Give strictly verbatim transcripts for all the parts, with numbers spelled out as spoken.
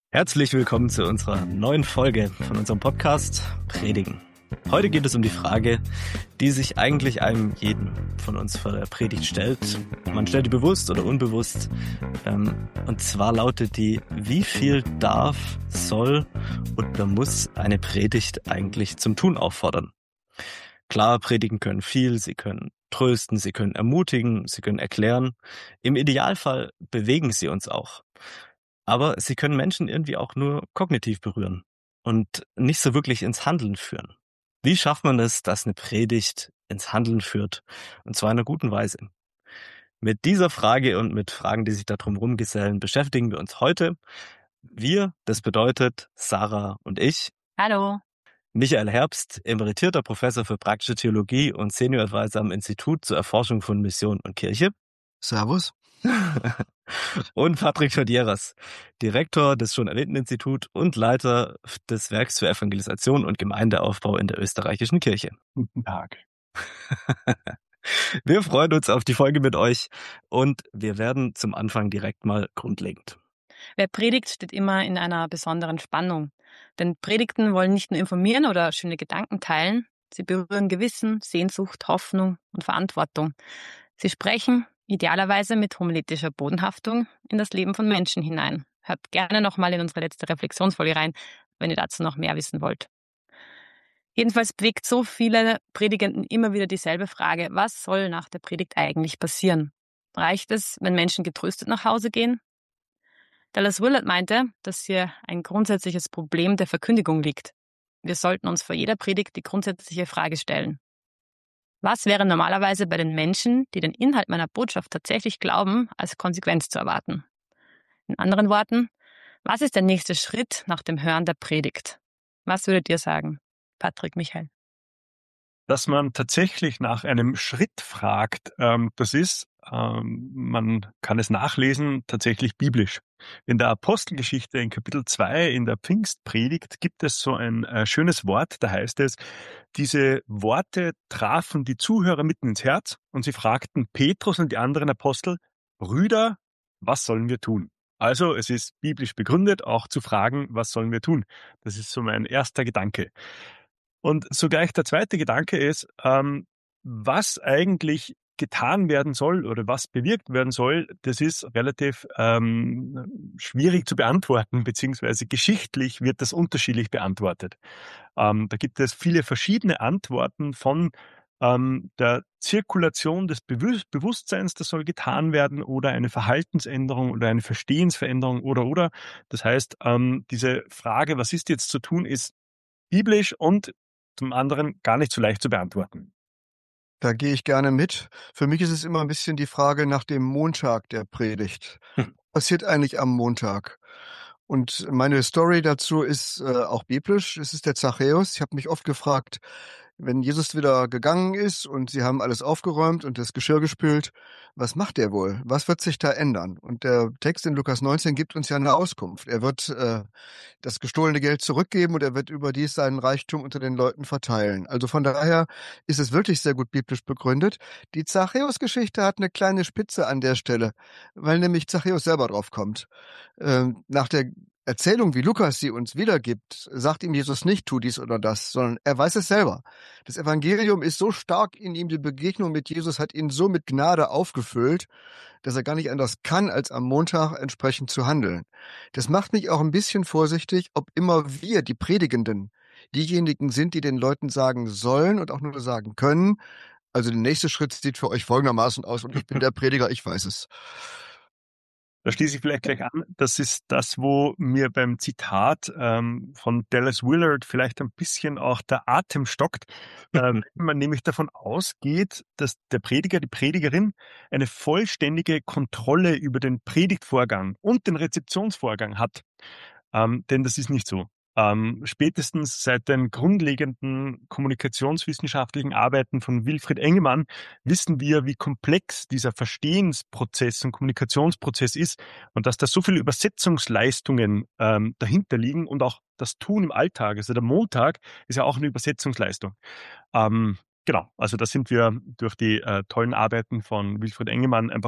Herzlich willkommen zu unserer neuen Folge von unserem Podcast Predigen. Heute geht es um die Frage, die sich eigentlich einem jeden von uns vor der Predigt stellt. Man stellt die bewusst oder unbewusst. Und zwar lautet die, wie viel darf, soll oder muss eine Predigt eigentlich zum Tun auffordern? Klar, Predigen können viel, sie können trösten, sie können ermutigen, sie können erklären. Im Idealfall bewegen sie uns auch. Aber sie können Menschen irgendwie auch nur kognitiv berühren und nicht so wirklich ins Handeln führen. Wie schafft man es, dass eine Predigt ins Handeln führt, und zwar in einer guten Weise? Mit dieser Frage und mit Fragen, die sich darum rumgesellen, beschäftigen wir uns heute. Wir, das bedeutet Sarah und ich. Hallo. Michael Herbst, emeritierter Professor für praktische Theologie und Senior Advisor am Institut zur Erforschung von Mission und Kirche. Servus. Und Patrick Schadieras, Direktor des schon erwähnten Instituts und Leiter des Werks für Evangelisation und Gemeindeaufbau in der österreichischen Kirche. Guten Tag. Wir freuen uns auf die Folge mit euch und wir werden zum Anfang direkt mal grundlegend. Wer predigt, steht immer in einer besonderen Spannung. Denn Predigten wollen nicht nur informieren oder schöne Gedanken teilen, sie berühren Gewissen, Sehnsucht, Hoffnung und Verantwortung. Sie sprechen idealerweise mit homiletischer Bodenhaftung in das Leben von Menschen hinein. Hört gerne nochmal in unsere letzte Reflexionsfolge rein, wenn ihr dazu noch mehr wissen wollt. Jedenfalls bewegt so viele Predigenden immer wieder dieselbe Frage: Was soll nach der Predigt eigentlich passieren? Reicht es, wenn Menschen getröstet nach Hause gehen? Dallas Willard meinte, dass hier ein grundsätzliches Problem der Verkündigung liegt. Wir sollten uns vor jeder Predigt die grundsätzliche Frage stellen: Was wäre normalerweise bei den Menschen, die den Inhalt meiner Botschaft tatsächlich glauben, als Konsequenz zu erwarten? In anderen Worten, was ist der nächste Schritt nach dem Hören der Predigt? Was würdet ihr sagen, Patrick, Michael? Dass man tatsächlich nach einem Schritt fragt, ähm, das ist, ähm, man kann es nachlesen, tatsächlich biblisch. In der Apostelgeschichte in Kapitel zwei, in der Pfingstpredigt, gibt es so ein äh, schönes Wort, da heißt es, diese Worte trafen die Zuhörer mitten ins Herz und sie fragten Petrus und die anderen Apostel: Brüder, was sollen wir tun? Also es ist biblisch begründet, auch zu fragen, was sollen wir tun? Das ist so mein erster Gedanke. Und sogleich der zweite Gedanke ist, ähm, was eigentlich getan werden soll oder was bewirkt werden soll, das ist relativ ähm, schwierig zu beantworten, beziehungsweise geschichtlich wird das unterschiedlich beantwortet. Ähm, da gibt es viele verschiedene Antworten von ähm, der Zirkulation des Bewus- Bewusstseins, das soll getan werden, oder eine Verhaltensänderung oder eine Verstehensveränderung oder oder. Das heißt, ähm, diese Frage, was ist jetzt zu tun, ist biblisch und zum anderen gar nicht so leicht zu beantworten. Da gehe ich gerne mit. Für mich ist es immer ein bisschen die Frage nach dem Montag der Predigt. Hm. Was passiert eigentlich am Montag? Und meine Story dazu ist äh, auch biblisch. Es ist der Zachäus. Ich habe mich oft gefragt, wenn Jesus wieder gegangen ist und sie haben alles aufgeräumt und das Geschirr gespült, was macht er wohl? Was wird sich da ändern? Und der Text in Lukas neunzehn gibt uns ja eine Auskunft. Er wird äh, das gestohlene Geld zurückgeben und er wird überdies seinen Reichtum unter den Leuten verteilen. Also von daher ist es wirklich sehr gut biblisch begründet. Die Zachäus-Geschichte hat eine kleine Spitze an der Stelle, weil nämlich Zachäus selber drauf kommt. Ähm, nach der Erzählung, wie Lukas sie uns wiedergibt, sagt ihm Jesus nicht, tu dies oder das, sondern er weiß es selber. Das Evangelium ist so stark in ihm, die Begegnung mit Jesus hat ihn so mit Gnade aufgefüllt, dass er gar nicht anders kann, als am Montag entsprechend zu handeln. Das macht mich auch ein bisschen vorsichtig, ob immer wir, die Predigenden, diejenigen sind, die den Leuten sagen sollen und auch nur sagen können. Also der nächste Schritt sieht für euch folgendermaßen aus und ich bin der Prediger, ich weiß es. Da schließe ich vielleicht gleich an. Das ist das, wo mir beim Zitat ähm, von Dallas Willard vielleicht ein bisschen auch der Atem stockt. Ähm, wenn man nämlich davon ausgeht, dass der Prediger, die Predigerin eine vollständige Kontrolle über den Predigtvorgang und den Rezeptionsvorgang hat. Ähm, denn das ist nicht so. Ähm, spätestens seit den grundlegenden kommunikationswissenschaftlichen Arbeiten von Wilfried Engemann wissen wir, wie komplex dieser Verstehensprozess und Kommunikationsprozess ist und dass da so viele Übersetzungsleistungen ähm, dahinter liegen und auch das Tun im Alltag. Also der Montag ist ja auch eine Übersetzungsleistung. Ähm, genau, also da sind wir durch die äh, tollen Arbeiten von Wilfried Engemann einfach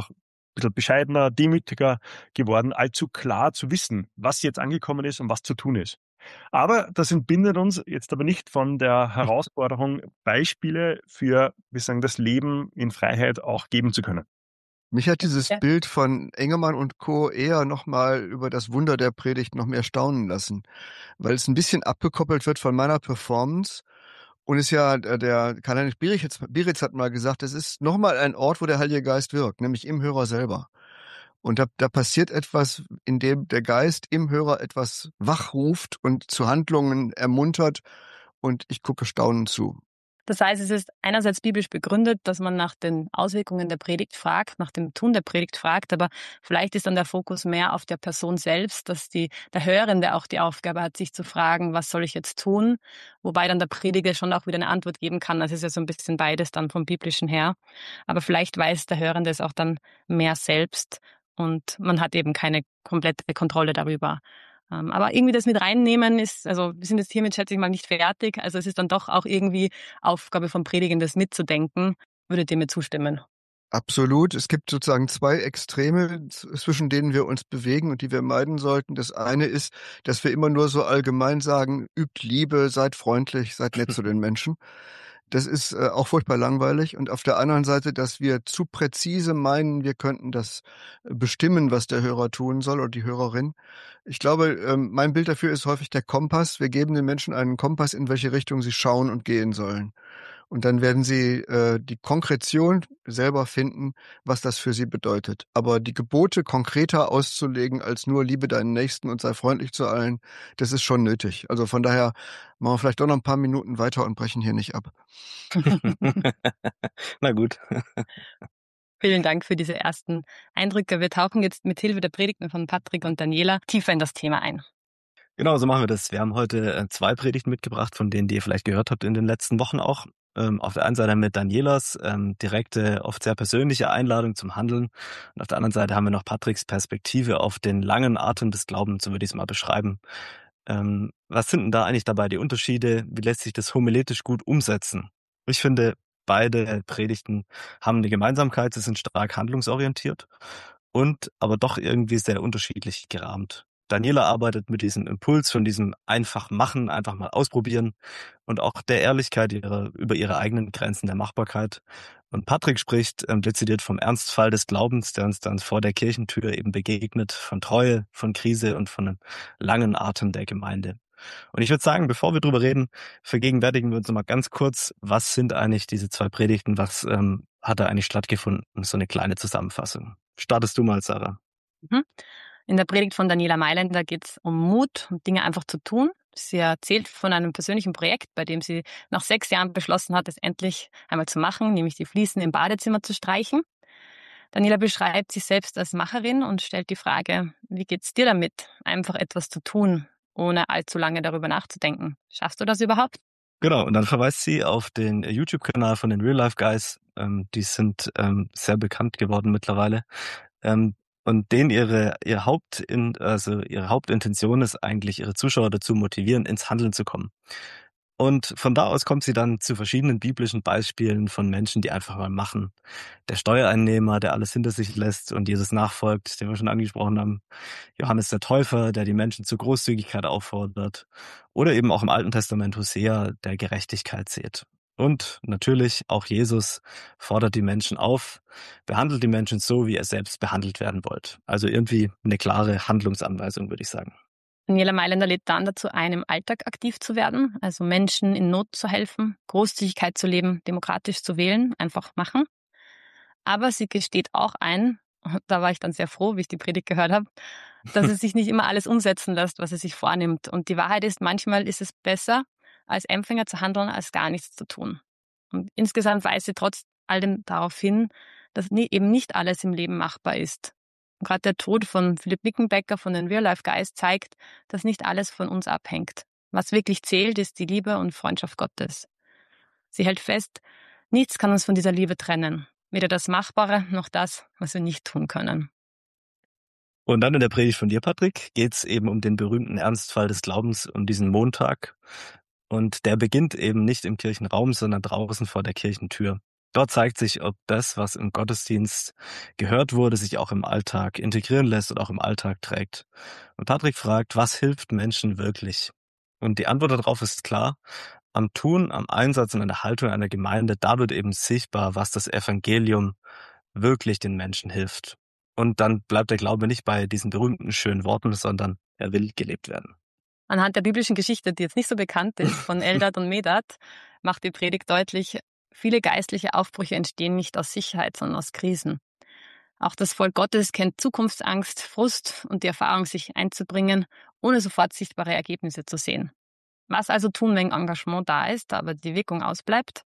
bisschen bescheidener, demütiger geworden, allzu klar zu wissen, was jetzt angekommen ist und was zu tun ist. Aber das entbindet uns jetzt aber nicht von der Herausforderung, Beispiele für, wir sagen, das Leben in Freiheit auch geben zu können. Mich hat dieses Ja. Bild von Engemann und Co. eher nochmal über das Wunder der Predigt noch mehr staunen lassen, weil es ein bisschen abgekoppelt wird von meiner Performance. Und es ja, äh, der Karl-Heinrich Bieritz, Bieritz hat mal gesagt, es ist nochmal ein Ort, wo der Heilige Geist wirkt, nämlich im Hörer selber. Und da, da passiert etwas, in dem der Geist im Hörer etwas wachruft und zu Handlungen ermuntert, und ich gucke staunend zu. Das heißt, es ist einerseits biblisch begründet, dass man nach den Auswirkungen der Predigt fragt, nach dem Tun der Predigt fragt, aber vielleicht ist dann der Fokus mehr auf der Person selbst, dass die, der Hörende auch die Aufgabe hat, sich zu fragen, was soll ich jetzt tun? Wobei dann der Prediger schon auch wieder eine Antwort geben kann. Das ist ja so ein bisschen beides dann vom Biblischen her. Aber vielleicht weiß der Hörende es auch dann mehr selbst und man hat eben keine komplette Kontrolle darüber. Aber irgendwie das mit reinnehmen ist, also wir sind jetzt hiermit, schätze ich mal, nicht fertig. Also es ist dann doch auch irgendwie Aufgabe vom Predigen, das mitzudenken. Würdet ihr mir zustimmen? Absolut. Es gibt sozusagen zwei Extreme, zwischen denen wir uns bewegen und die wir meiden sollten. Das eine ist, dass wir immer nur so allgemein sagen, übt Liebe, seid freundlich, seid nett zu den Menschen. Das ist äh, auch furchtbar langweilig. Und auf der anderen Seite, dass wir zu präzise meinen, wir könnten das bestimmen, was der Hörer tun soll oder die Hörerin. Ich glaube, ähm, mein Bild dafür ist häufig der Kompass. Wir geben den Menschen einen Kompass, in welche Richtung sie schauen und gehen sollen. Und dann werden sie äh, die Konkretion selber finden, was das für sie bedeutet. Aber die Gebote konkreter auszulegen als nur liebe deinen Nächsten und sei freundlich zu allen, das ist schon nötig. Also von daher machen wir vielleicht doch noch ein paar Minuten weiter und brechen hier nicht ab. Na gut. Vielen Dank für diese ersten Eindrücke. Wir tauchen jetzt mit Hilfe der Predigten von Patrick und Daniela tiefer in das Thema ein. Genau, so machen wir das. Wir haben heute äh, zwei Predigten mitgebracht, von denen die ihr vielleicht gehört habt in den letzten Wochen auch. Ähm, auf der einen Seite mit Danielas ähm, direkte, oft sehr persönliche Einladung zum Handeln. Und auf der anderen Seite haben wir noch Patricks Perspektive auf den langen Atem des Glaubens, so würde ich es mal beschreiben. Ähm, was sind denn da eigentlich dabei die Unterschiede? Wie lässt sich das homiletisch gut umsetzen? Ich finde, beide Predigten haben eine Gemeinsamkeit. Sie sind stark handlungsorientiert und aber doch irgendwie sehr unterschiedlich gerahmt. Daniela arbeitet mit diesem Impuls von diesem einfach machen, einfach mal ausprobieren und auch der Ehrlichkeit ihrer, über ihre eigenen Grenzen der Machbarkeit. Und Patrick spricht ähm, dezidiert vom Ernstfall des Glaubens, der uns dann vor der Kirchentür eben begegnet, von Treue, von Krise und von einem langen Atem der Gemeinde. Und ich würde sagen, bevor wir drüber reden, vergegenwärtigen wir uns nochmal ganz kurz, was sind eigentlich diese zwei Predigten, was ähm, hat da eigentlich stattgefunden? So eine kleine Zusammenfassung. Startest du mal, Sarah? Mhm. In der Predigt von Daniela Mailänder geht es um Mut, um Dinge einfach zu tun. Sie erzählt von einem persönlichen Projekt, bei dem sie nach sechs Jahren beschlossen hat, es endlich einmal zu machen, nämlich die Fliesen im Badezimmer zu streichen. Daniela beschreibt sich selbst als Macherin und stellt die Frage, wie geht's dir damit, einfach etwas zu tun, ohne allzu lange darüber nachzudenken? Schaffst du das überhaupt? Genau, und dann verweist sie auf den YouTube-Kanal von den Real Life Guys. Ähm, die sind ähm, sehr bekannt geworden mittlerweile. Ähm, und denen ihre, ihr Hauptin, also ihre Hauptintention ist eigentlich, ihre Zuschauer dazu motivieren, ins Handeln zu kommen. Und von da aus kommt sie dann zu verschiedenen biblischen Beispielen von Menschen, die einfach mal machen. Der Steuereinnehmer, der alles hinter sich lässt und Jesus nachfolgt, den wir schon angesprochen haben. Johannes der Täufer, der die Menschen zur Großzügigkeit auffordert. Oder eben auch im Alten Testament Hosea, der Gerechtigkeit sät. Und natürlich auch Jesus fordert die Menschen auf, behandelt die Menschen so, wie er selbst behandelt werden wollt. Also irgendwie eine klare Handlungsanweisung, würde ich sagen. Daniela Mailänder lädt dann dazu ein, im Alltag aktiv zu werden, also Menschen in Not zu helfen, Großzügigkeit zu leben, demokratisch zu wählen, einfach machen. Aber sie gesteht auch ein, und da war ich dann sehr froh, wie ich die Predigt gehört habe, dass es sich nicht immer alles umsetzen lässt, was sie sich vornimmt. Und die Wahrheit ist, manchmal ist es besser, als Empfänger zu handeln, als gar nichts zu tun. Und insgesamt weist sie trotz all dem darauf hin, dass eben nicht alles im Leben machbar ist. Und gerade der Tod von Philipp Nickenbecker von den Real Life Guys zeigt, dass nicht alles von uns abhängt. Was wirklich zählt, ist die Liebe und Freundschaft Gottes. Sie hält fest, nichts kann uns von dieser Liebe trennen. Weder das Machbare noch das, was wir nicht tun können. Und dann in der Predigt von dir, Patrick, geht es eben um den berühmten Ernstfall des Glaubens, um diesen Montag. Und der beginnt eben nicht im Kirchenraum, sondern draußen vor der Kirchentür. Dort zeigt sich, ob das, was im Gottesdienst gehört wurde, sich auch im Alltag integrieren lässt und auch im Alltag trägt. Und Patrick fragt, was hilft Menschen wirklich? Und die Antwort darauf ist klar: Am Tun, am Einsatz und an der Haltung einer Gemeinde, da wird eben sichtbar, was das Evangelium wirklich den Menschen hilft. Und dann bleibt der Glaube nicht bei diesen berühmten schönen Worten, sondern er will gelebt werden. Anhand der biblischen Geschichte, die jetzt nicht so bekannt ist, von Eldad und Medad, macht die Predigt deutlich, viele geistliche Aufbrüche entstehen nicht aus Sicherheit, sondern aus Krisen. Auch das Volk Gottes kennt Zukunftsangst, Frust und die Erfahrung, sich einzubringen, ohne sofort sichtbare Ergebnisse zu sehen. Was also tun, wenn Engagement da ist, aber die Wirkung ausbleibt?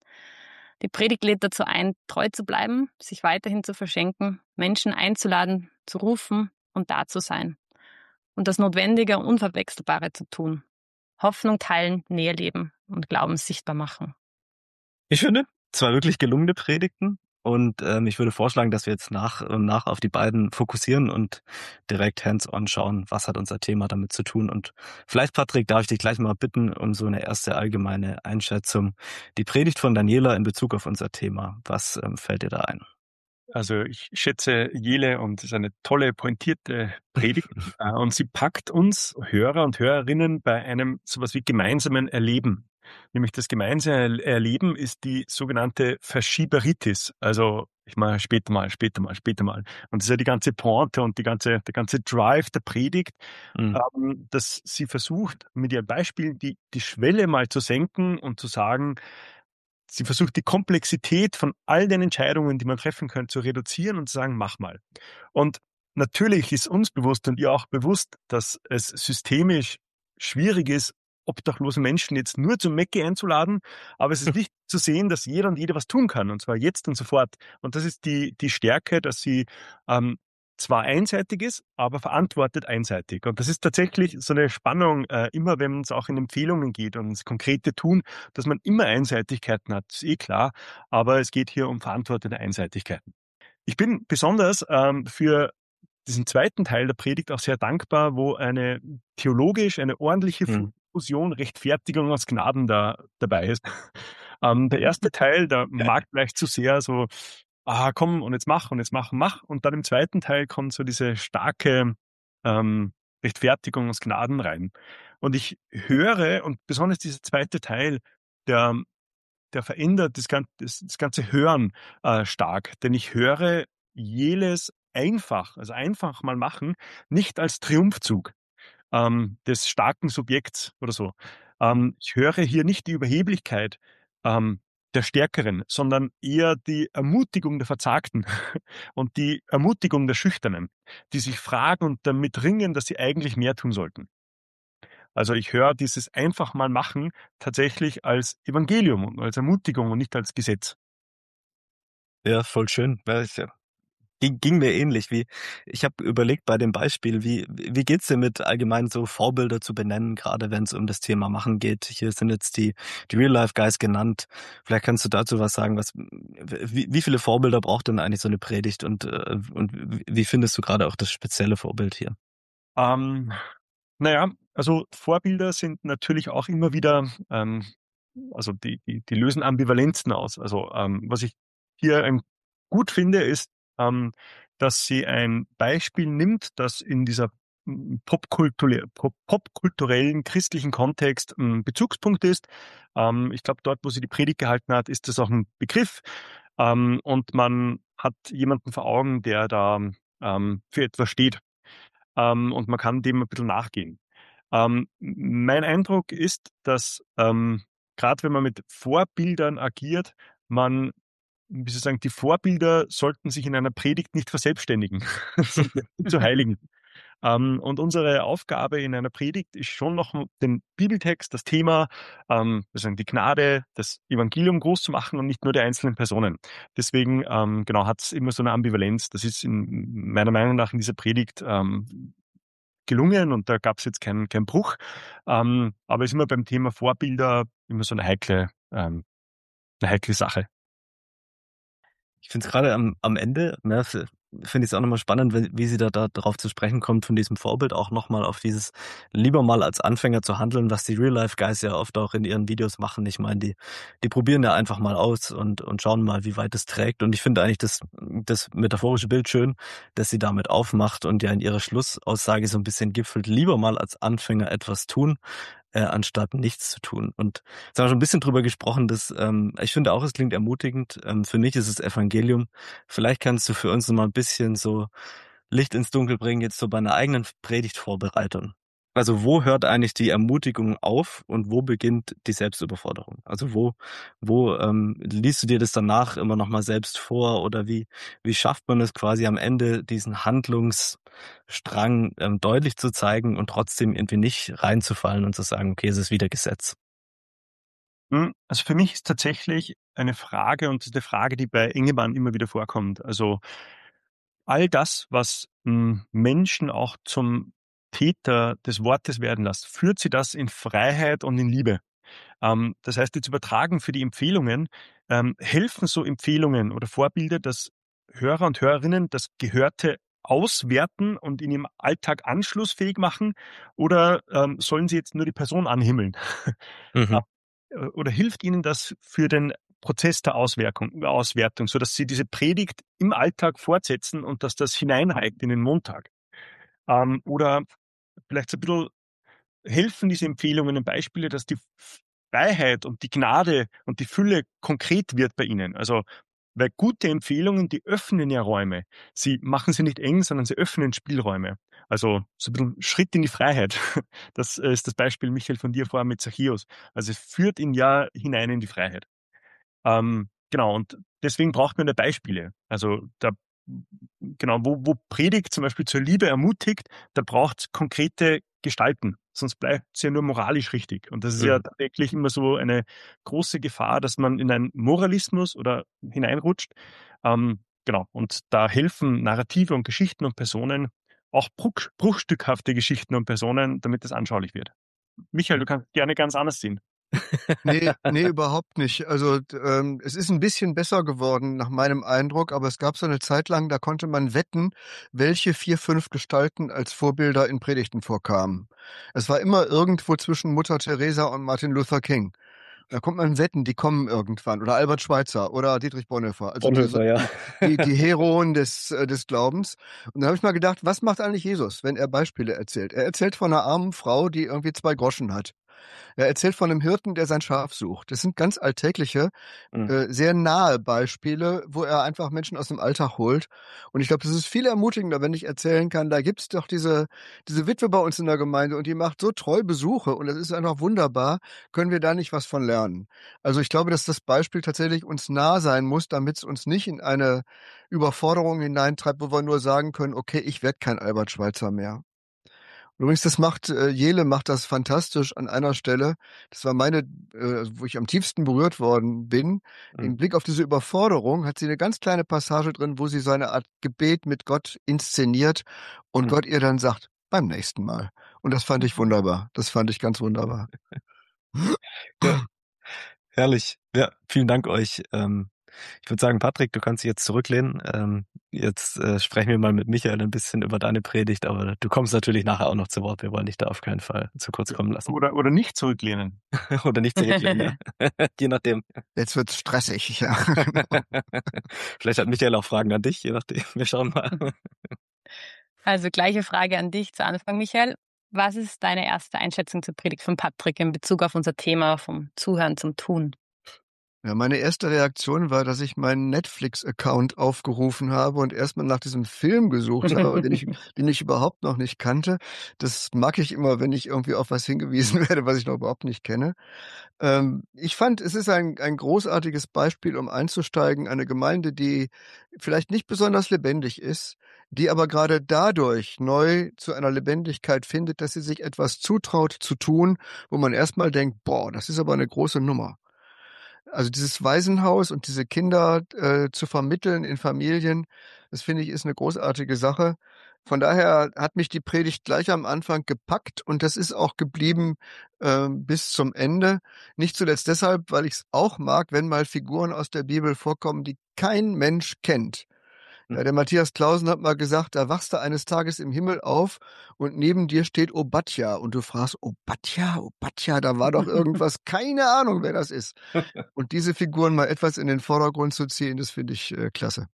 Die Predigt lädt dazu ein, treu zu bleiben, sich weiterhin zu verschenken, Menschen einzuladen, zu rufen und da zu sein. Und das Notwendige und Unverwechselbare zu tun. Hoffnung teilen, Nähe leben und Glauben sichtbar machen. Ich finde, zwei wirklich gelungene Predigten. Und ähm, ich würde vorschlagen, dass wir jetzt nach und nach auf die beiden fokussieren und direkt hands-on schauen, was hat unser Thema damit zu tun. Und vielleicht, Patrick, darf ich dich gleich mal bitten um so eine erste allgemeine Einschätzung. Die Predigt von Daniela in Bezug auf unser Thema. Was ähm, fällt dir da ein? Also ich schätze Jele und es ist eine tolle, pointierte Predigt. äh, und sie packt uns, Hörer und Hörerinnen, bei einem sowas wie gemeinsamen Erleben. Nämlich das gemeinsame Erleben ist die sogenannte Verschieberitis. Also ich mache später mal, später mal, später mal. Und das ist ja die ganze Pointe und die ganze, der ganze Drive der Predigt, Mhm. ähm, dass sie versucht, mit ihren Beispielen die, die Schwelle mal zu senken und zu sagen, sie versucht die Komplexität von all den Entscheidungen, die man treffen könnte, zu reduzieren und zu sagen, mach mal. Und natürlich ist uns bewusst und ihr auch bewusst, dass es systemisch schwierig ist, obdachlose Menschen jetzt nur zum Mecke einzuladen, aber es ist wichtig zu sehen, dass jeder und jede was tun kann, und zwar jetzt und sofort. Und das ist die, die Stärke, dass sie ähm, zwar einseitig ist, aber verantwortet einseitig. Und das ist tatsächlich so eine Spannung, äh, immer wenn es auch in Empfehlungen geht und ins konkrete Tun, dass man immer Einseitigkeiten hat, ist eh klar, aber es geht hier um verantwortete Einseitigkeiten. Ich bin besonders ähm, für diesen zweiten Teil der Predigt auch sehr dankbar, wo eine theologisch, eine ordentliche Mhm. Fusion, Rechtfertigung aus Gnaden da dabei ist. ähm, der erste Teil, der mag vielleicht zu sehr so, ah, komm und jetzt mach und jetzt mach und mach. Und dann im zweiten Teil kommt so diese starke ähm, Rechtfertigung aus Gnaden rein. Und ich höre, und besonders dieser zweite Teil, der, der verändert das ganze, das, das ganze Hören äh, stark. Denn ich höre jedes einfach, also einfach mal machen, nicht als Triumphzug ähm, des starken Subjekts oder so. Ähm, ich höre hier nicht die Überheblichkeit ähm, der Stärkeren, sondern eher die Ermutigung der Verzagten und die Ermutigung der Schüchternen, die sich fragen und damit ringen, dass sie eigentlich mehr tun sollten. Also ich höre dieses einfach mal machen tatsächlich als Evangelium und als Ermutigung und nicht als Gesetz. Ja, voll schön. Ja, ich, ja, ging, ging mir ähnlich. Wie ich habe überlegt bei dem Beispiel, wie wie geht's dir mit allgemein so Vorbilder zu benennen, gerade wenn es um das Thema Machen geht. Hier sind jetzt die die Real Life Guys genannt. Vielleicht kannst du dazu was sagen. Was wie, wie viele Vorbilder braucht denn eigentlich so eine Predigt, und äh, und wie findest du gerade auch das spezielle Vorbild hier? Ähm, naja, also Vorbilder sind natürlich auch immer wieder, ähm, also die, die, die lösen Ambivalenzen aus. Also ähm, was ich hier ähm, gut finde, ist, ähm, dass sie ein Beispiel nimmt, das in dieser mm, popkulturell, pop- popkulturellen christlichen Kontext ein Bezugspunkt ist. Ähm, ich glaube, dort, wo sie die Predigt gehalten hat, ist das auch ein Begriff. Ähm, und man hat jemanden vor Augen, der da ähm, für etwas steht. Ähm, und man kann dem ein bisschen nachgehen. Ähm, mein Eindruck ist, dass ähm, gerade wenn man mit Vorbildern agiert, man, wie soll ich sagen, die Vorbilder sollten sich in einer Predigt nicht verselbstständigen, sondern zu heiligen. Ähm, und unsere Aufgabe in einer Predigt ist schon noch den Bibeltext, das Thema, ähm, sagen, die Gnade, das Evangelium groß zu machen und nicht nur die einzelnen Personen. Deswegen ähm, genau hat es immer so eine Ambivalenz. Das ist in meiner Meinung nach in dieser Predigt ähm, gelungen und da gab es jetzt keinen keinen Bruch. Ähm, aber es ist immer beim Thema Vorbilder immer so eine heikle, ähm, eine heikle Sache. Ich finde es gerade am, am Ende, ne, finde ich es auch nochmal spannend, wie, wie sie da, da drauf zu sprechen kommt, von diesem Vorbild auch nochmal auf dieses lieber mal als Anfänger zu handeln, was die Real-Life-Guys ja oft auch in ihren Videos machen. Ich meine, die, die probieren ja einfach mal aus und, und schauen mal, wie weit es trägt. Und ich finde eigentlich das, das metaphorische Bild schön, dass sie damit aufmacht und ja in ihrer Schlussaussage so ein bisschen gipfelt, lieber mal als Anfänger etwas tun, äh, anstatt nichts zu tun. Und jetzt haben wir schon ein bisschen drüber gesprochen, dass ähm, ich finde auch, es klingt ermutigend. Ähm, für mich ist es Evangelium. Vielleicht kannst du für uns noch mal ein bisschen so Licht ins Dunkel bringen, jetzt so bei einer eigenen Predigtvorbereitung. Also wo hört eigentlich die Ermutigung auf und wo beginnt die Selbstüberforderung? Also wo, wo ähm, liest du dir das danach immer noch mal selbst vor oder wie, wie schafft man es quasi am Ende, diesen Handlungsstrang ähm, deutlich zu zeigen und trotzdem irgendwie nicht reinzufallen und zu sagen, okay, es ist wieder Gesetz? Hm, Also für mich ist tatsächlich eine Frage, und das ist eine Frage, die bei Engelmann immer wieder vorkommt. Also all das, was hm, Menschen auch zum Täter des Wortes werden lässt, führt sie das in Freiheit und in Liebe. Ähm, das heißt, jetzt übertragen für die Empfehlungen, ähm, helfen so Empfehlungen oder Vorbilder, dass Hörer und Hörerinnen das Gehörte auswerten und in ihrem Alltag anschlussfähig machen, oder ähm, sollen sie jetzt nur die Person anhimmeln? Mhm. Oder hilft ihnen das für den Prozess der Auswirkung, Auswertung, sodass sie diese Predigt im Alltag fortsetzen und dass das hineinreicht in den Montag? Ähm, oder vielleicht so ein bisschen helfen diese Empfehlungen und Beispiele, dass die Freiheit und die Gnade und die Fülle konkret wird bei ihnen. Also, weil gute Empfehlungen, die öffnen ja Räume. Sie machen sie nicht eng, sondern sie öffnen Spielräume. Also so ein bisschen Schritt in die Freiheit. Das ist das Beispiel, Michael, von dir vorher mit Zachäus. Also es führt ihn ja hinein in die Freiheit. Ähm, genau, und deswegen braucht man ja Beispiele. Also da, genau, wo, wo Predigt zum Beispiel zur Liebe ermutigt, da braucht es konkrete Gestalten, sonst bleibt es ja nur moralisch richtig. Und das ist ja Mhm. tatsächlich immer so eine große Gefahr, dass man in einen Moralismus oder hineinrutscht. Ähm, genau, und da helfen Narrative und Geschichten und Personen, auch bruch, bruchstückhafte Geschichten und Personen, damit das anschaulich wird. Michael, du kannst gerne ganz anders sehen. Nee, nee, überhaupt nicht. Also d- ähm, es ist ein bisschen besser geworden nach meinem Eindruck, aber es gab so eine Zeit lang, da konnte man wetten, welche vier, fünf Gestalten als Vorbilder in Predigten vorkamen. Es war immer irgendwo zwischen Mutter Teresa und Martin Luther King. Da konnte man wetten, die kommen irgendwann. Oder Albert Schweitzer oder Dietrich Bonhoeffer. Also die, so- Bonhoeffer, ja. die, die Heroen des, äh, des Glaubens. Und da habe ich mal gedacht, was macht eigentlich Jesus, wenn er Beispiele erzählt? Er erzählt von einer armen Frau, die irgendwie zwei Groschen hat. Er erzählt von einem Hirten, der sein Schaf sucht. Das sind ganz alltägliche, Mhm. äh, sehr nahe Beispiele, wo er einfach Menschen aus dem Alltag holt. Und ich glaube, das ist viel ermutigender, wenn ich erzählen kann, da gibt's doch diese, diese Witwe bei uns in der Gemeinde und die macht so treu Besuche und das ist einfach wunderbar. Können wir da nicht was von lernen? Also ich glaube, dass das Beispiel tatsächlich uns nah sein muss, damit es uns nicht in eine Überforderung hineintreibt, wo wir nur sagen können, okay, ich werde kein Albert Schweitzer mehr. Übrigens, das macht, äh, Jele macht das fantastisch an einer Stelle. Das war meine, äh, wo ich am tiefsten berührt worden bin. Mhm. Im Blick auf diese Überforderung hat sie eine ganz kleine Passage drin, wo sie so eine Art Gebet mit Gott inszeniert und Mhm. Gott ihr dann sagt, beim nächsten Mal. Und das fand ich wunderbar. Das fand ich ganz wunderbar. Ja, herrlich. Ja, vielen Dank euch. Ähm, ich würde sagen, Patrick, du kannst dich jetzt zurücklehnen. Ähm, jetzt äh, sprechen wir mal mit Michael ein bisschen über deine Predigt, aber du kommst natürlich nachher auch noch zu Wort. Wir wollen dich da auf keinen Fall zu kurz kommen lassen. Oder, oder nicht zurücklehnen. Oder nicht zurücklehnen, ja. Je nachdem. Jetzt wird's stressig. Ja. Vielleicht hat Michael auch Fragen an dich, je nachdem. Wir schauen mal. Also gleiche Frage an dich zu Anfang, Michael. Was ist deine erste Einschätzung zur Predigt von Patrick in Bezug auf unser Thema vom Zuhören zum Tun? Ja, meine erste Reaktion war, dass ich meinen Netflix-Account aufgerufen habe und erstmal nach diesem Film gesucht habe, den ich, den ich überhaupt noch nicht kannte. Das mag ich immer, wenn ich irgendwie auf was hingewiesen werde, was ich noch überhaupt nicht kenne. Ähm, ich fand, es ist ein, ein großartiges Beispiel, um einzusteigen. Eine Gemeinde, die vielleicht nicht besonders lebendig ist, die aber gerade dadurch neu zu einer Lebendigkeit findet, dass sie sich etwas zutraut zu tun, wo man erstmal denkt, boah, das ist aber eine große Nummer. Also dieses Waisenhaus und diese Kinder äh, zu vermitteln in Familien, das finde ich ist eine großartige Sache. Von daher hat mich die Predigt gleich am Anfang gepackt und das ist auch geblieben äh, bis zum Ende. Nicht zuletzt deshalb, weil ich es auch mag, wenn mal Figuren aus der Bibel vorkommen, die kein Mensch kennt. Ja, der Matthias Clausen hat mal gesagt, da wachst du eines Tages im Himmel auf und neben dir steht Obadja und du fragst, Obadja, Obadja, da war doch irgendwas, keine Ahnung, wer das ist. Und diese Figuren mal etwas in den Vordergrund zu ziehen, das finde ich äh, klasse.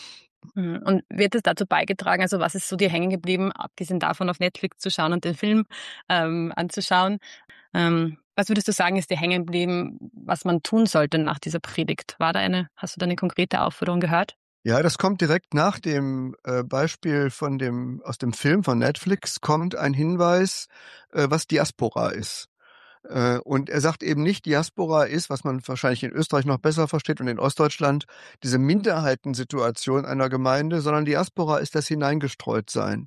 Und wird es dazu beigetragen, also was ist so dir hängen geblieben, abgesehen davon auf Netflix zu schauen und den Film ähm, anzuschauen? Ähm, was würdest du sagen, ist dir hängen geblieben, was man tun sollte nach dieser Predigt? War da eine, hast du da eine konkrete Aufforderung gehört? Ja, das kommt direkt nach dem äh, Beispiel von dem aus dem Film von Netflix, kommt ein Hinweis, äh, was Diaspora ist. Äh, und er sagt eben nicht, Diaspora ist, was man wahrscheinlich in Österreich noch besser versteht und in Ostdeutschland, diese Minderheitensituation einer Gemeinde, sondern Diaspora ist das Hineingestreutsein.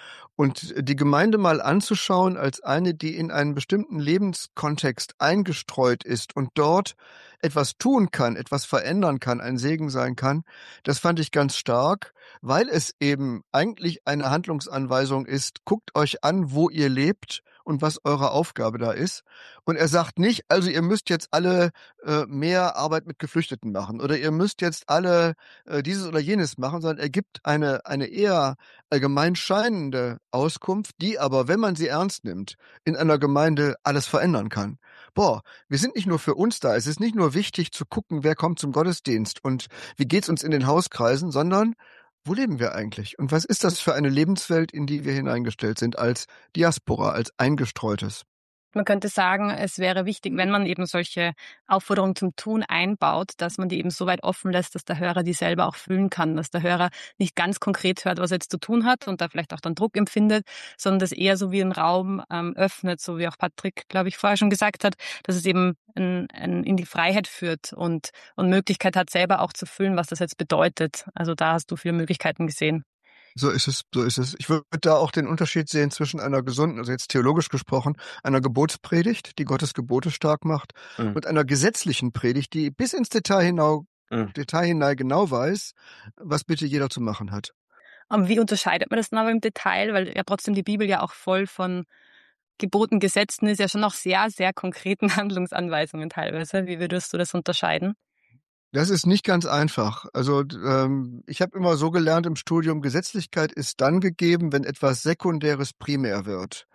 Und die Gemeinde mal anzuschauen als eine, die in einen bestimmten Lebenskontext eingestreut ist und dort etwas tun kann, etwas verändern kann, ein Segen sein kann, das fand ich ganz stark, weil es eben eigentlich eine Handlungsanweisung ist, guckt euch an, wo ihr lebt und was eure Aufgabe da ist. Und er sagt nicht, also ihr müsst jetzt alle äh, mehr Arbeit mit Geflüchteten machen oder ihr müsst jetzt alle äh, dieses oder jenes machen, sondern er gibt eine, eine eher allgemein scheinende Auskunft, die aber, wenn man sie ernst nimmt, in einer Gemeinde alles verändern kann. Boah, wir sind nicht nur für uns da. Es ist nicht nur wichtig zu gucken, wer kommt zum Gottesdienst und wie geht's uns in den Hauskreisen, sondern wo leben wir eigentlich? Und was ist das für eine Lebenswelt, in die wir hineingestellt sind als Diaspora, als Eingestreutes? Man könnte sagen, es wäre wichtig, wenn man eben solche Aufforderungen zum Tun einbaut, dass man die eben so weit offen lässt, dass der Hörer die selber auch fühlen kann, dass der Hörer nicht ganz konkret hört, was er jetzt zu tun hat und da vielleicht auch dann Druck empfindet, sondern das eher so wie einen Raum ähm, öffnet, so wie auch Patrick, glaube ich, vorher schon gesagt hat, dass es eben ein, ein, in die Freiheit führt und, und Möglichkeit hat, selber auch zu fühlen, was das jetzt bedeutet. Also da hast du viele Möglichkeiten gesehen. So ist es, so ist es. Ich würde da auch den Unterschied sehen zwischen einer gesunden, also jetzt theologisch gesprochen, einer Gebotspredigt, die Gottes Gebote stark macht, mhm. und einer gesetzlichen Predigt, die bis ins Detail hinein, mhm. Detail hinein genau weiß, was bitte jeder zu machen hat. Und wie unterscheidet man das dann aber im Detail? Weil ja trotzdem die Bibel ja auch voll von Geboten, Gesetzen ist, ja schon noch sehr, sehr konkreten Handlungsanweisungen teilweise. Wie würdest du das unterscheiden? Das ist nicht ganz einfach. Also ähm, ich habe immer so gelernt im Studium, Gesetzlichkeit ist dann gegeben, wenn etwas Sekundäres primär wird.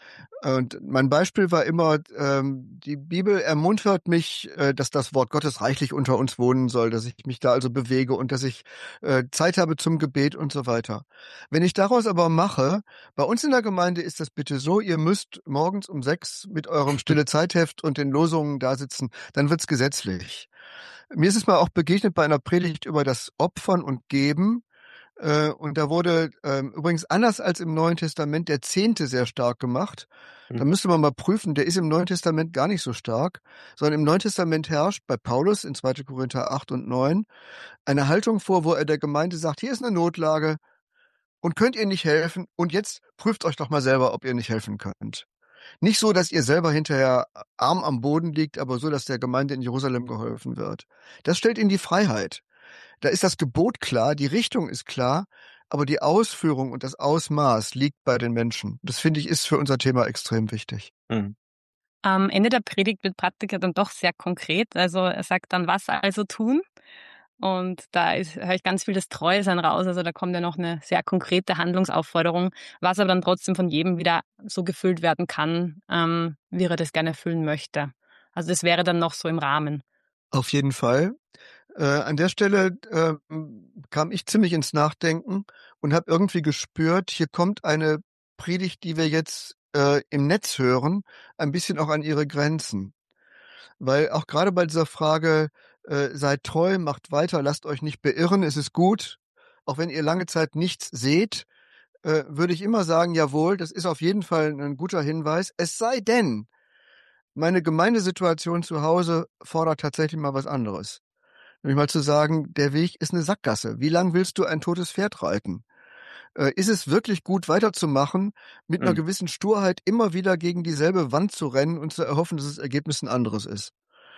Und mein Beispiel war immer, ähm, die Bibel ermuntert mich, äh, dass das Wort Gottes reichlich unter uns wohnen soll, dass ich mich da also bewege und dass ich äh, Zeit habe zum Gebet und so weiter. Wenn ich daraus aber mache, bei uns in der Gemeinde ist das bitte so, ihr müsst morgens um sechs mit eurem Stille-Zeitheft und den Losungen da sitzen, dann wird's gesetzlich. Mir ist es mal auch begegnet bei einer Predigt über das Opfern und Geben. Äh, und da wurde äh, übrigens anders als im Neuen Testament der Zehnte sehr stark gemacht. Da müsste man mal prüfen, der ist im Neuen Testament gar nicht so stark, sondern im Neuen Testament herrscht bei Paulus in zweiter Korinther acht und neun eine Haltung vor, wo er der Gemeinde sagt, hier ist eine Notlage und könnt ihr nicht helfen und jetzt prüft euch doch mal selber, ob ihr nicht helfen könnt. Nicht so, dass ihr selber hinterher arm am Boden liegt, aber so, dass der Gemeinde in Jerusalem geholfen wird. Das stellt in die Freiheit. Da ist das Gebot klar, die Richtung ist klar, aber die Ausführung und das Ausmaß liegt bei den Menschen. Das, finde ich, ist für unser Thema extrem wichtig. Mhm. Am Ende der Predigt wird Patrick ja dann doch sehr konkret. Also er sagt dann, was also tun? Und da ist, höre ich ganz viel das Treusein raus. Also da kommt ja noch eine sehr konkrete Handlungsaufforderung, was aber dann trotzdem von jedem wieder so gefüllt werden kann, ähm, wie er das gerne erfüllen möchte. Also das wäre dann noch so im Rahmen. Auf jeden Fall. Äh, an der Stelle äh, kam ich ziemlich ins Nachdenken und habe irgendwie gespürt, hier kommt eine Predigt, die wir jetzt äh, im Netz hören, ein bisschen auch an ihre Grenzen. Weil auch gerade bei dieser Frage, äh, seid treu, macht weiter, lasst euch nicht beirren, es ist gut, auch wenn ihr lange Zeit nichts seht, äh, würde ich immer sagen, jawohl, das ist auf jeden Fall ein guter Hinweis, es sei denn, meine Gemeindesituation zu Hause fordert tatsächlich mal was anderes. Nämlich mal zu sagen, der Weg ist eine Sackgasse. Wie lang willst du ein totes Pferd reiten? Äh, ist es wirklich gut weiterzumachen, mit einer mhm. gewissen Sturheit immer wieder gegen dieselbe Wand zu rennen und zu erhoffen, dass das Ergebnis ein anderes ist?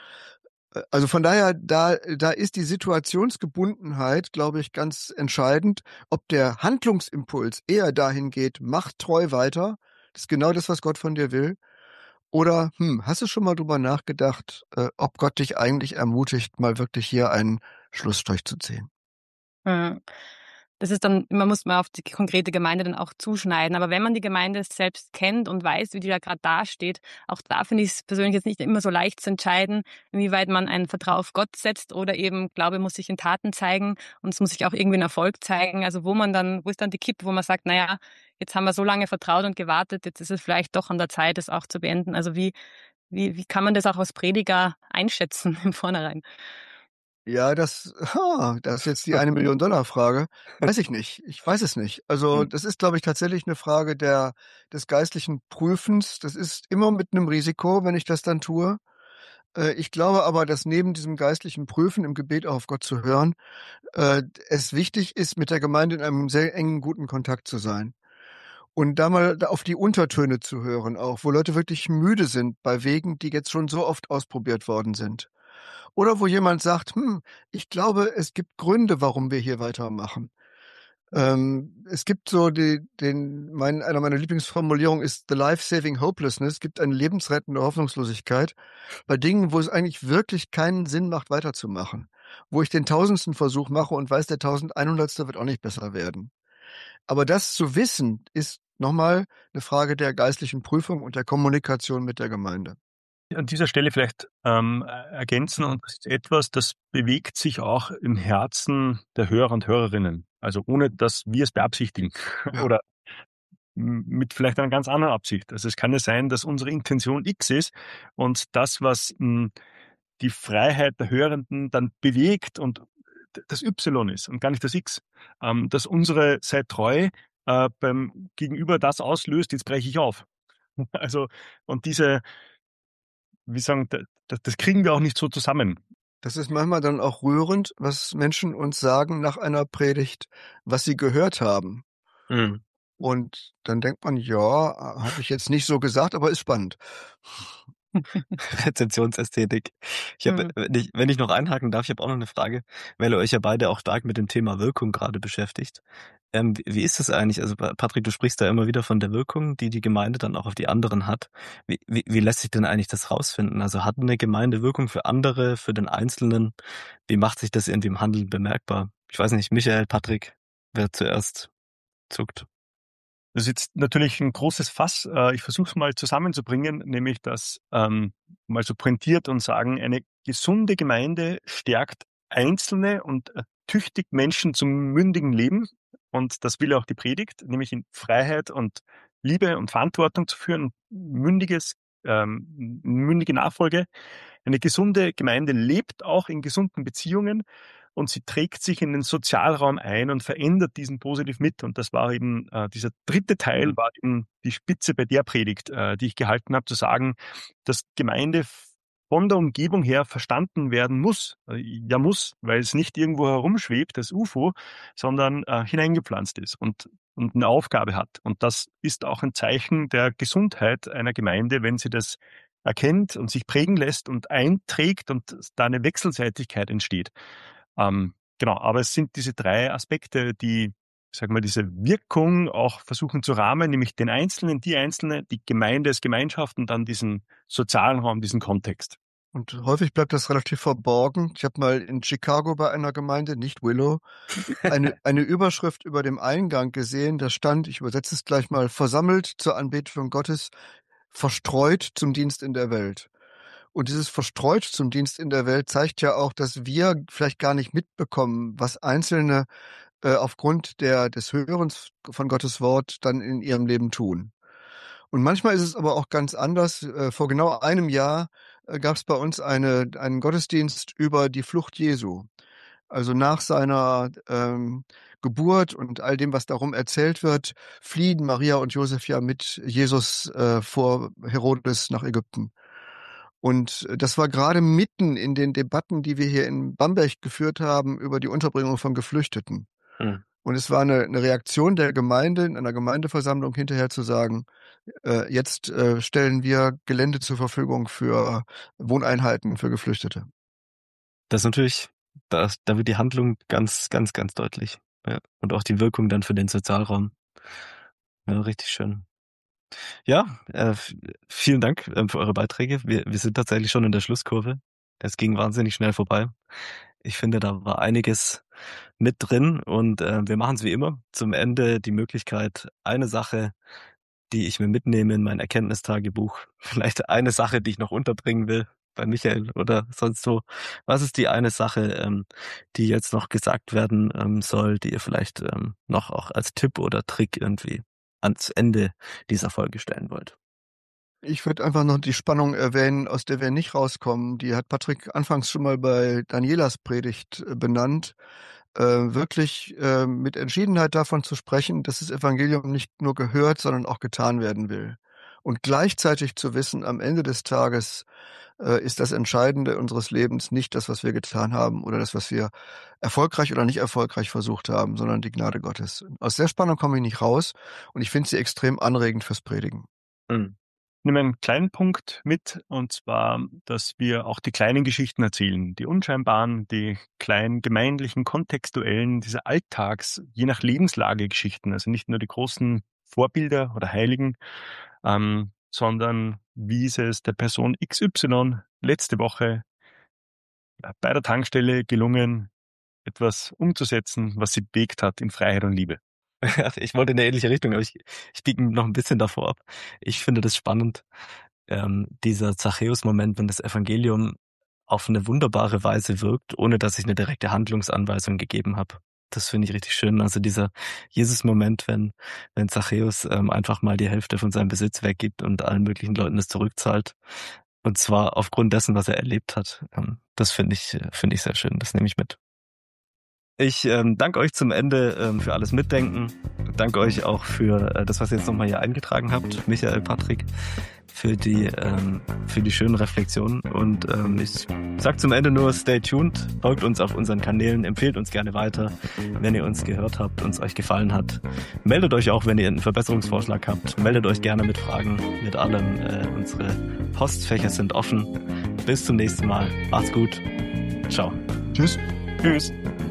Also von daher, da, da ist die Situationsgebundenheit, glaube ich, ganz entscheidend. Ob der Handlungsimpuls eher dahin geht, mach treu weiter, das ist genau das, was Gott von dir will. Oder, hm, hast du schon mal drüber nachgedacht, äh, ob Gott dich eigentlich ermutigt, mal wirklich hier einen Schlussstrich zu ziehen? Hm. das ist dann, man muss mal auf die konkrete Gemeinde dann auch zuschneiden. Aber wenn man die Gemeinde selbst kennt und weiß, wie die da gerade dasteht, auch da finde ich es persönlich jetzt nicht immer so leicht zu entscheiden, inwieweit man ein Vertrauen auf Gott setzt oder eben Glaube muss sich in Taten zeigen und es muss sich auch irgendwie ein Erfolg zeigen. Also wo man dann, wo ist dann die Kippe, wo man sagt, naja, jetzt haben wir so lange vertraut und gewartet, jetzt ist es vielleicht doch an der Zeit, es auch zu beenden. Also wie, wie, wie kann man das auch als Prediger einschätzen im Vornherein? Ja, das, ha, das ist jetzt die eine Million Dollar Frage. Weiß ich nicht. Ich weiß es nicht. Also das ist, glaube ich, tatsächlich eine Frage der des geistlichen Prüfens. Das ist immer mit einem Risiko, wenn ich das dann tue. Äh, ich glaube aber, dass neben diesem geistlichen Prüfen im Gebet auch auf Gott zu hören, äh, es wichtig ist, mit der Gemeinde in einem sehr engen, guten Kontakt zu sein. Und da mal da auf die Untertöne zu hören auch, wo Leute wirklich müde sind bei Wegen, die jetzt schon so oft ausprobiert worden sind. Oder wo jemand sagt, hm, ich glaube, es gibt Gründe, warum wir hier weitermachen. Ähm, es gibt so die, den, mein, einer meiner Lieblingsformulierungen ist the life-saving hopelessness, es gibt eine lebensrettende Hoffnungslosigkeit bei Dingen, wo es eigentlich wirklich keinen Sinn macht, weiterzumachen. Wo ich den tausendsten Versuch mache und weiß, der tausendeinhundertste wird auch nicht besser werden. Aber das zu wissen, ist nochmal eine Frage der geistlichen Prüfung und der Kommunikation mit der Gemeinde. An dieser Stelle vielleicht ähm, ergänzen, und das ist etwas, das bewegt sich auch im Herzen der Hörer und Hörerinnen. Also ohne, dass wir es beabsichtigen Ja. oder m- mit vielleicht einer ganz anderen Absicht. Also es kann ja sein, dass unsere Intention X ist und das, was m, die Freiheit der Hörenden dann bewegt und d- das Y ist und gar nicht das X. Ähm, dass unsere Sei treu äh, beim Gegenüber das auslöst, jetzt breche ich auf. Also und diese wie sagen, das, das kriegen wir auch nicht so zusammen. Das ist manchmal dann auch rührend, was Menschen uns sagen nach einer Predigt, was sie gehört haben. Mhm. Und dann denkt man, ja, habe ich jetzt nicht so gesagt, aber ist spannend. Rezeptionsästhetik. Ich habe, Hm. wenn ich, wenn ich noch einhaken darf, ich habe auch noch eine Frage, weil ihr euch ja beide auch stark mit dem Thema Wirkung gerade beschäftigt. Ähm, wie, wie ist das eigentlich? Also Patrick, du sprichst da immer wieder von der Wirkung, die die Gemeinde dann auch auf die anderen hat. Wie, wie, wie lässt sich denn eigentlich das rausfinden? Also hat eine Gemeinde Wirkung für andere, für den Einzelnen? Wie macht sich das irgendwie im Handeln bemerkbar? Ich weiß nicht, Michael, Patrick, wer zuerst zuckt. Das ist jetzt natürlich ein großes Fass. Ich versuche es mal zusammenzubringen, nämlich das ähm, mal so pointiert und sagen, eine gesunde Gemeinde stärkt Einzelne und ertüchtigt Menschen zum mündigen Leben. Und das will auch die Predigt, nämlich in Freiheit und Liebe und Verantwortung zu führen, mündiges, ähm, mündige Nachfolge. Eine gesunde Gemeinde lebt auch in gesunden Beziehungen und sie trägt sich in den Sozialraum ein und verändert diesen positiv mit. Und das war eben, äh, dieser dritte Teil Mhm. war eben die Spitze bei der Predigt, äh, die ich gehalten habe, zu sagen, dass Gemeinde von der Umgebung her verstanden werden muss. Äh, ja muss, weil es nicht irgendwo herumschwebt, das U F O, sondern äh, hineingepflanzt ist und, und eine Aufgabe hat. Und das ist auch ein Zeichen der Gesundheit einer Gemeinde, wenn sie das erkennt und sich prägen lässt und einträgt und da eine Wechselseitigkeit entsteht. Ähm, genau, aber es sind diese drei Aspekte, die, sag mal, diese Wirkung auch versuchen zu rahmen, nämlich den Einzelnen, die Einzelne, die Gemeinde als Gemeinschaft und dann diesen sozialen Raum, diesen Kontext. Und häufig bleibt das relativ verborgen. Ich habe mal in Chicago bei einer Gemeinde, nicht Willow, eine, eine Überschrift über dem Eingang gesehen. Da stand, ich übersetze es gleich mal, versammelt zur Anbetung Gottes, verstreut zum Dienst in der Welt. Und dieses verstreut zum Dienst in der Welt zeigt ja auch, dass wir vielleicht gar nicht mitbekommen, was Einzelne äh, aufgrund der, des Hörens von Gottes Wort dann in ihrem Leben tun. Und manchmal ist es aber auch ganz anders. Äh, vor genau einem Jahr äh, gab es bei uns eine, einen Gottesdienst über die Flucht Jesu. Also nach seiner ähm, Geburt und all dem, was darum erzählt wird, fliehen Maria und Josef ja mit Jesus äh, vor Herodes nach Ägypten. Und das war gerade mitten in den Debatten, die wir hier in Bamberg geführt haben über die Unterbringung von Geflüchteten. Mhm. Und es war eine, eine Reaktion der Gemeinde, in einer Gemeindeversammlung hinterher zu sagen, äh, jetzt äh, stellen wir Gelände zur Verfügung für Wohneinheiten für Geflüchtete. Das ist natürlich, da, da wird die Handlung ganz, ganz, ganz deutlich. Ja. Und auch die Wirkung dann für den Sozialraum. Ja, richtig schön. Ja, äh, vielen Dank äh, für eure Beiträge. Wir, wir sind tatsächlich schon in der Schlusskurve. Es ging wahnsinnig schnell vorbei. Ich finde, da war einiges mit drin und äh, wir machen es wie immer. Zum Ende die Möglichkeit, eine Sache, die ich mir mitnehme in mein Erkenntnistagebuch, vielleicht eine Sache, die ich noch unterbringen will bei Michael oder sonst wo. Was ist die eine Sache, ähm, die jetzt noch gesagt werden ähm, soll, die ihr vielleicht ähm, noch auch als Tipp oder Trick irgendwie ans Ende dieser Folge stellen wollt? Ich würde einfach noch die Spannung erwähnen, aus der wir nicht rauskommen. Die hat Patrick anfangs schon mal bei Danielas Predigt äh, benannt. Äh, wirklich äh, mit Entschiedenheit davon zu sprechen, dass das Evangelium nicht nur gehört, sondern auch getan werden will. Und gleichzeitig zu wissen, am Ende des Tages äh, ist das Entscheidende unseres Lebens nicht das, was wir getan haben oder das, was wir erfolgreich oder nicht erfolgreich versucht haben, sondern die Gnade Gottes. Aus der Spannung komme ich nicht raus und ich finde sie extrem anregend fürs Predigen. Mhm. Ich nehme einen kleinen Punkt mit, und zwar, dass wir auch die kleinen Geschichten erzählen, die unscheinbaren, die kleinen gemeindlichen, kontextuellen, diese Alltags-, je nach Lebenslage Geschichten, also nicht nur die großen Vorbilder oder Heiligen, ähm, sondern wie ist es der Person X Y letzte Woche bei der Tankstelle gelungen, etwas umzusetzen, was sie bewegt hat in Freiheit und Liebe. Ich wollte in eine ähnliche Richtung, aber ich, ich biege noch ein bisschen davor ab. Ich finde das spannend, ähm, dieser Zachäus-Moment, wenn das Evangelium auf eine wunderbare Weise wirkt, ohne dass ich eine direkte Handlungsanweisung gegeben habe. Das finde ich richtig schön. Also dieser Jesus-Moment, wenn, wenn Zachäus ähm, einfach mal die Hälfte von seinem Besitz weggibt und allen möglichen Leuten das zurückzahlt. Und zwar aufgrund dessen, was er erlebt hat. Ähm, das finde ich, finde ich sehr schön. Das nehme ich mit. Ich ähm, danke euch zum Ende ähm, für alles Mitdenken. Danke euch auch für äh, das, was ihr jetzt nochmal hier eingetragen habt, Michael, Patrick, für die ähm, für die schönen Reflexionen. Und ähm, ich sag zum Ende nur, stay tuned, folgt uns auf unseren Kanälen, empfehlt uns gerne weiter, wenn ihr uns gehört habt und es euch gefallen hat. Meldet euch auch, wenn ihr einen Verbesserungsvorschlag habt. Meldet euch gerne mit Fragen, mit allem. Äh, unsere Postfächer sind offen. Bis zum nächsten Mal. Macht's gut. Ciao. Tschüss. Tschüss.